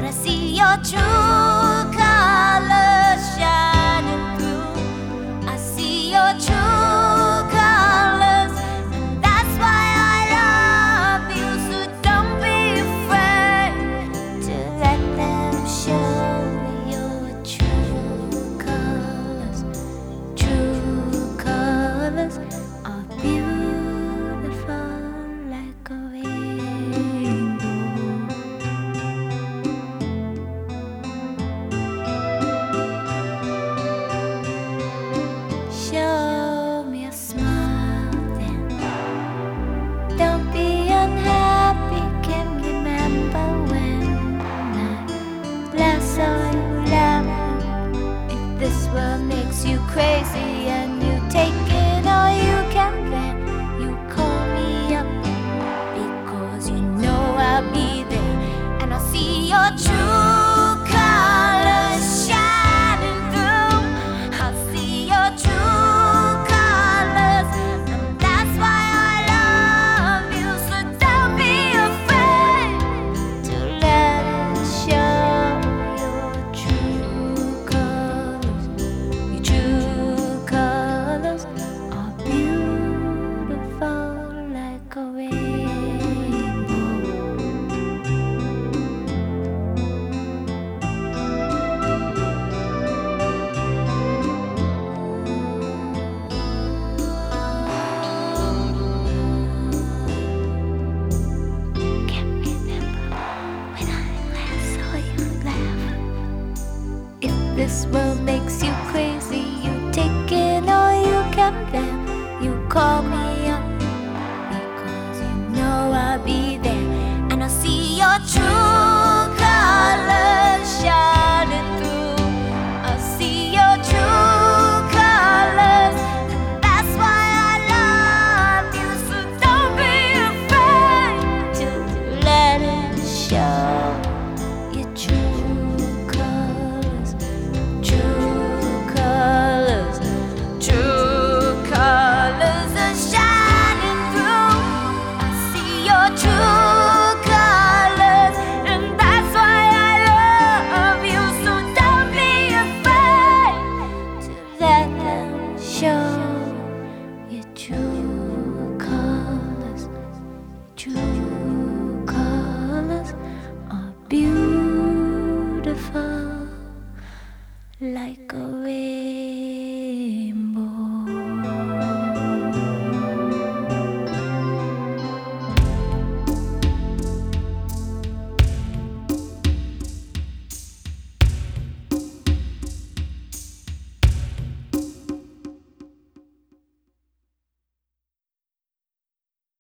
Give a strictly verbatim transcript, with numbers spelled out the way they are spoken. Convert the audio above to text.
but I see your true colors shining through. I see your true colors, and that's why I love you. So don't be afraid to let them show your true colors. True colors are beautiful like a rainbow. Show me a smile then. Don't be unhappy. Can remember when I last saw you laughing. If this world makes you crazy and you take it all you can, then you call me up, because you know I'll be there, and I'll see your true colors shining through. I'll see your true colors, and that's why I love you. So don't be afraid to let it show your true colors. Your true colors are beautiful like a rainbow. Can't remember when I last saw you laugh. If this world makes you crazy, you take it all you can, then you call me up, because you know I'll be there, and I'll see your true colors shining through. I'll see your true colors, and that's why I love you. So don't be afraid to let it show your true colors. True colors, true colors are shining through. I see your true colors, and that's why I love you. So don't be afraid to let them show your true colors. True colors are beautiful like a